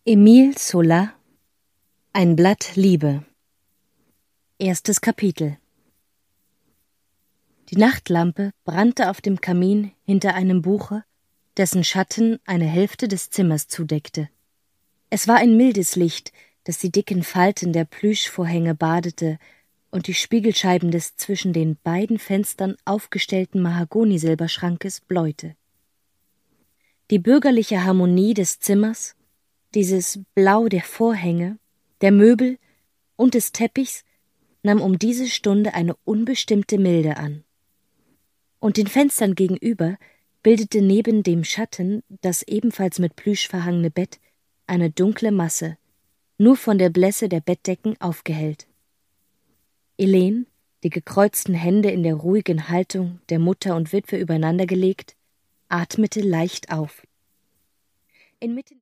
Émile Zola: Ein Blatt Liebe. 1. Kapitel. Die Nachtlampe brannte auf dem Kamin hinter einem Buche, dessen Schatten eine Hälfte des Zimmers zudeckte. Es war ein mildes Licht, das die dicken Falten der Plüschvorhänge badete und die Spiegelscheiben des zwischen den beiden Fenstern aufgestellten Mahagonisilberschrankes bläute. Die bürgerliche Harmonie des Zimmers, dieses Blau der Vorhänge, der Möbel und des Teppichs nahm um diese Stunde eine unbestimmte Milde an. Und den Fenstern gegenüber bildete neben dem Schatten das ebenfalls mit Plüsch verhangene Bett eine dunkle Masse, nur von der Blässe der Bettdecken aufgehellt. Helene, die gekreuzten Hände in der ruhigen Haltung der Mutter und Witwe übereinandergelegt, atmete leicht auf. Inmitten